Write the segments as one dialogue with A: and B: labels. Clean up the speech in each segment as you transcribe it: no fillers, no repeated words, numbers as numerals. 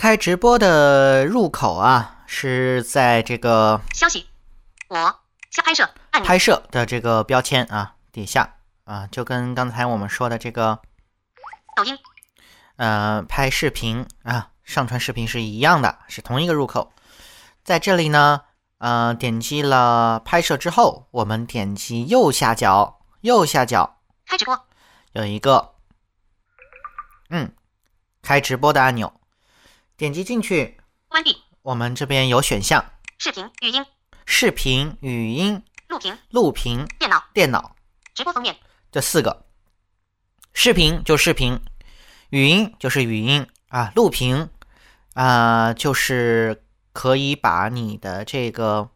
A: 开直播的入口啊，是在这个
B: 消息，我拍摄按钮
A: 拍摄的这个标签啊底下啊，就跟刚才我们说的这个
B: 抖音
A: 拍视频啊，上传视频是一样的，是同一个入口。在这里呢，点击了拍摄之后，我们点击右下角
B: 开直播，
A: 有一个开直播的按钮，点击进去，
B: 关闭。
A: 我们这边有选项：
B: 视频、语音、
A: 录屏、电脑、
B: 直播封面，
A: 这4个。视频就视频，语音就是语音啊，录屏就是可以把你的这个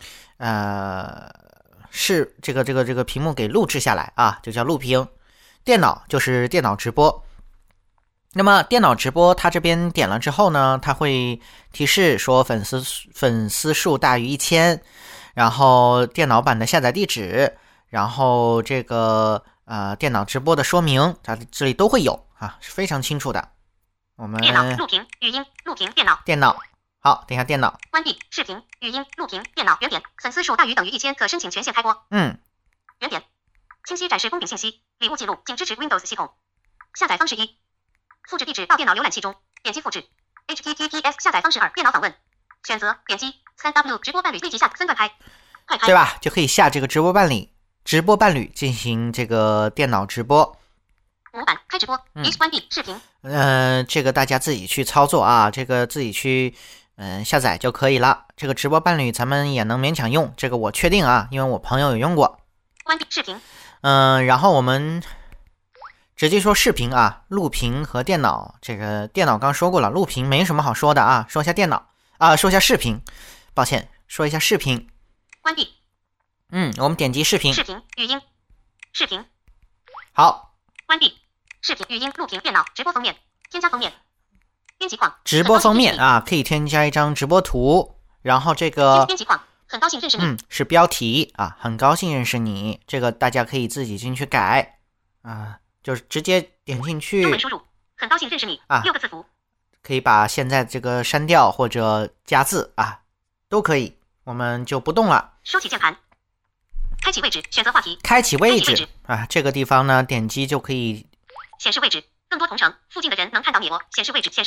A: 这个屏幕给录制下来啊，就叫录屏。电脑就是电脑直播。那么电脑直播它这边点了之后呢，它会提示说粉丝数大于1000，然后电脑版的下载地址，然后这个电脑直播的说明，它这里都会有啊，是非常清楚的。我们
B: 电脑录屏、语音、录屏、
A: 电脑，好，等一下电脑
B: 关闭。视频、语音、录屏、电脑原点，粉丝数大于等于1000可申请权限开播。原点，清晰展示公屏信息，礼物记录仅支持 Windows 系统。下载方式1，复制地址到电脑浏览器中，点击复制。HTTPS 下载方式2，电脑访问，选择点击 3W 直播伴侣立即下3段拍，快拍，
A: 对吧？就可以下这个直播伴侣进行这个电脑直播。
B: 模板开直播，关闭视频。
A: 这个大家自己去操作啊，这个自己去下载就可以了。这个直播伴侣咱们也能勉强用，这个我确定啊，因为我朋友有用过。
B: 关闭视频。
A: 然后我们直接说视频啊，录屏和电脑。这个电脑刚说过了，录屏没什么好说的啊，说一下电脑啊，说一下视频。抱歉，说一下视频。
B: 关闭。
A: 我们点击视频。
B: 视频、语音、视频。
A: 好。
B: 关闭。视频、语音、录屏、电脑直播封面，添加封面。编辑框。
A: 直播封面啊，可以添加一张直播图，然后这个
B: 编辑框。很高兴认识你。
A: 是标题啊，很高兴认识你。这个大家可以自己进去改啊，就是直接点进去。
B: 中文输入，很高兴认识你啊，6个字符。
A: 可以把现在这个删掉或者加字啊，都可以。我们就不动了。
B: 收起键盘，开启位置，选择话题。
A: 开启位置啊，这个地方呢，点击就可以
B: 显示位置，更多同城，附近的人能看到你哦。显示位置。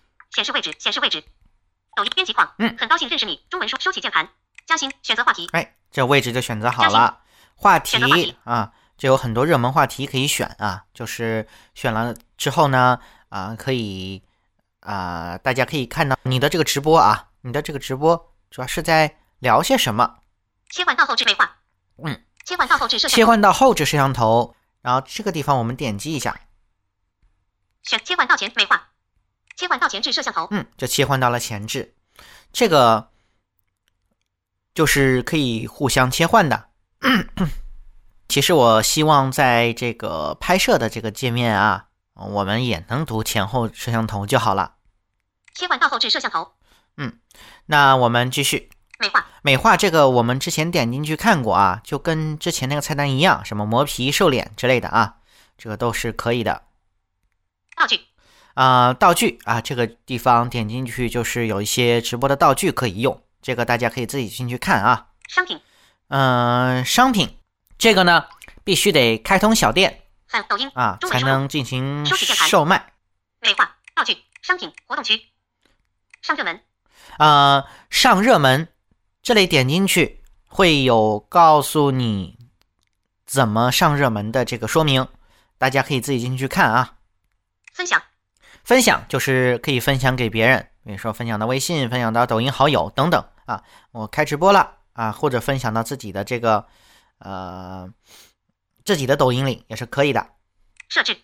B: 抖音编辑框，很高兴认识你。中文说，收起键盘，加薪，选择话题。
A: 这位置就选择好了。话题啊，就有很多热门话题可以选啊，就是选了之后呢，可以大家可以看到你的这个直播啊，你的这个直播主要是在聊些什么。
B: 切换到后置美化。切换到后置摄像头。
A: 然后这个地方我们点击一下，
B: 选切换到前美化，切换到前置摄像头。
A: 就切换到了前置，这个就是可以互相切换的。其实我希望在这个拍摄的这个界面啊，我们也能读前后摄像头就好了。
B: 切换到后置摄像头。
A: 那我们继续。
B: 美化
A: 这个我们之前点进去看过啊，就跟之前那个菜单一样，什么磨皮、瘦脸之类的啊，这个都是可以的。道具啊，这个地方点进去就是有一些直播的道具可以用，这个大家可以自己进去看啊。商品这个呢必须得开通小店
B: 抖音
A: 啊，才能进行售卖。
B: 美化道具商品活动区上热门
A: 上热门这里点进去会有告诉你怎么上热门的这个说明，大家可以自己进去看啊。分享就是可以分享给别人，比如说分享到微信，分享到抖音好友等等啊。我开直播了啊，或者分享到自己的这个自己的抖音里也是可以的。
B: 设置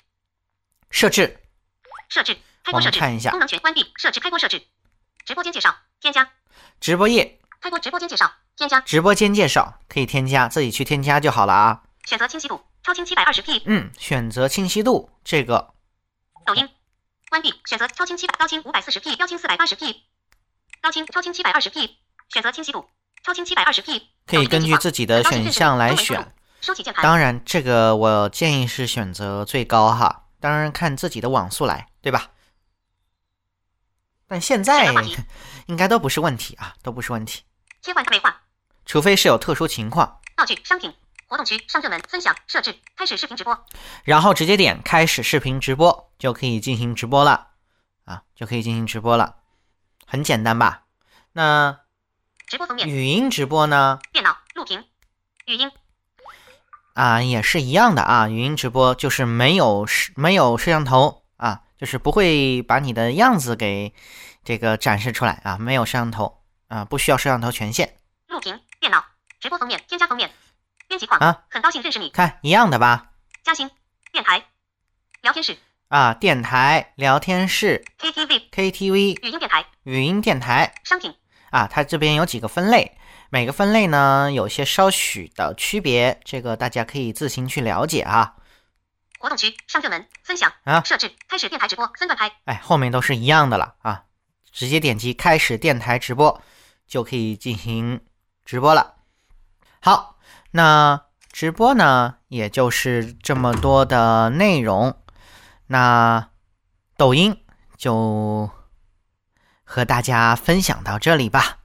B: 开播设置，
A: 我们看一下
B: 功能权关闭，设置开播设置，直播间介绍添加，
A: 直播页
B: 开播直播间介绍添加，
A: 直播间介绍可以添加，自己去添加就好了啊。
B: 选择清晰度超清720p。
A: 选择清晰度这个。
B: 抖音关闭，选择超清高清540p，标清480p，高清超清720p，选择清晰度超清720p，
A: 可以根据自己的选项来选。
B: 收起键盘。
A: 当然这个我建议是选择最高哈，当然看自己的网速来，对吧？ 但现在应该都不是问题啊，都不是问题。
B: 切换美化，
A: 除非是有特殊情况。
B: 道具、商品、活动区、上热门、分享、设置、开始视频直播，
A: 然后直接点开始视频直播就可以进行直播了啊，就可以进行直播了，很简单吧？那
B: 直播封面，
A: 语音直播呢？
B: 电脑录屏，语音
A: 啊，也是一样的啊。语音直播就是没有摄像头啊，就是不会把你的样子给这个展示出来啊，没有摄像头啊，不需要摄像头权限。
B: 录屏，电脑直播封面，添加封面，编辑框
A: 啊，
B: 很高兴认识你，
A: 看一样的吧？
B: 加薪，电台，聊天室
A: 啊，电台、聊天室、KTV、
B: 语音电台、
A: 语音电台、
B: 商品
A: 啊，它这边有几个分类，每个分类呢有些稍许的区别，这个大家可以自行去了解啊。
B: 活动区、上热门、分享
A: 啊，
B: 设置、开始电台直播、分段拍，
A: 哎，后面都是一样的了啊，直接点击开始电台直播就可以进行直播了。好，那直播呢，也就是这么多的内容。那抖音就和大家分享到这里吧。